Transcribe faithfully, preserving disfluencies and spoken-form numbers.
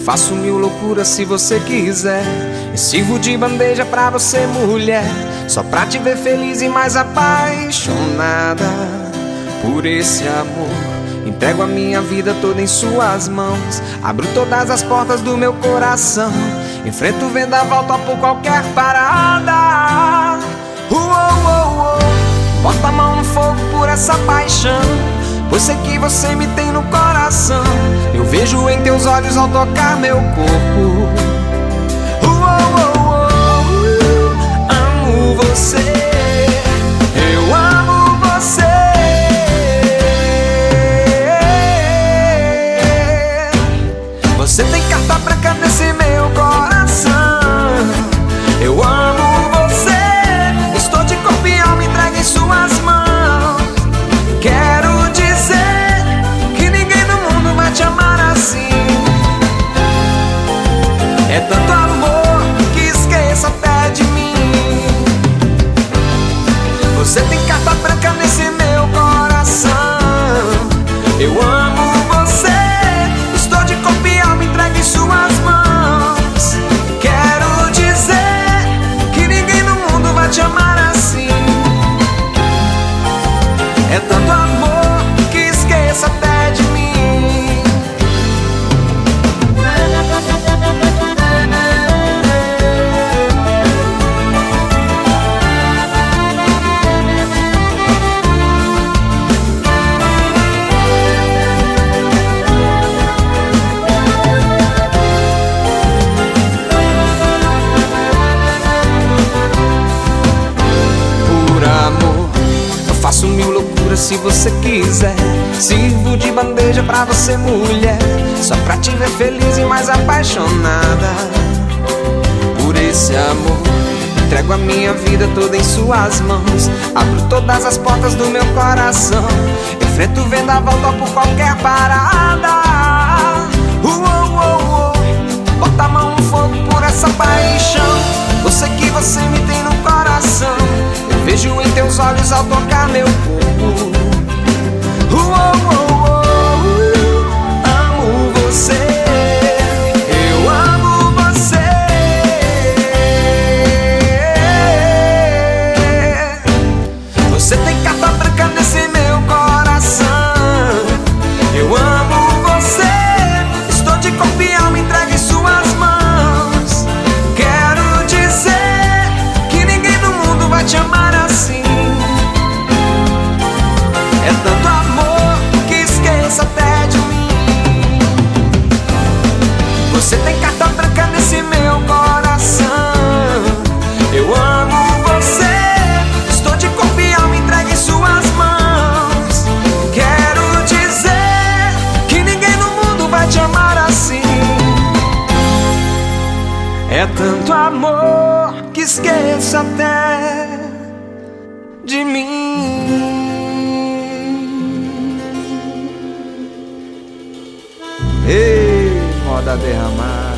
faço mil loucuras se você quiser. E sirvo de bandeja pra você, mulher, só pra te ver feliz e mais apaixonada por esse amor. Entrego a minha vida toda em suas mãos, abro todas as portas do meu coração, enfrento o vendaval, topo qualquer parada. uh, uh, uh, uh. Bota a mão no fogo por essa paixão, pois sei que você me tem no coração. Eu vejo em teus olhos ao tocar meu corpo. uh, uh, uh, uh, uh. Amo você, eu amo você. Você tem carta branca nesse meu coração. Eu amo você, estou de corpo e alma entregue em suas mãos. Quero dizer que ninguém no mundo vai te amar assim. É tanto amor que esqueça até de mim. Você tem carta branca nesse meu coração. Eu amo você, estou de corpo e alma entregue em suas mãos. Quero dizer que ninguém no mundo vai te amar assim. É tanto amor que esqueça até de mim. Faço mil loucuras se você quiser. Sirvo de bandeja pra você, mulher, só pra te ver feliz e mais apaixonada por esse amor. Entrego a minha vida toda em suas mãos, abro todas as portas do meu coração, enfrento o vendaval, topo qualquer parada. uh, uh, uh, uh. Bota a mão no fogo por essa paixão, eu sei que você me tem no coração. Vejo em teus olhos ao tocar meu corpo. uh, uh, uh, uh, Amo você, eu amo você. Você tem carta branca nesse meu coração. Eu amo você, estou de corpo e alma entregue em suas mãos. Quero dizer que ninguém no mundo vai te amar assim. É tanto amor que esqueça até de mim. Você tem carta branca nesse meu coração. Eu amo você, estou de corpo e alma entregue em suas mãos. Quero dizer que ninguém no mundo vai te amar assim. É tanto amor que esqueça até de mim. Ei, moda derramar.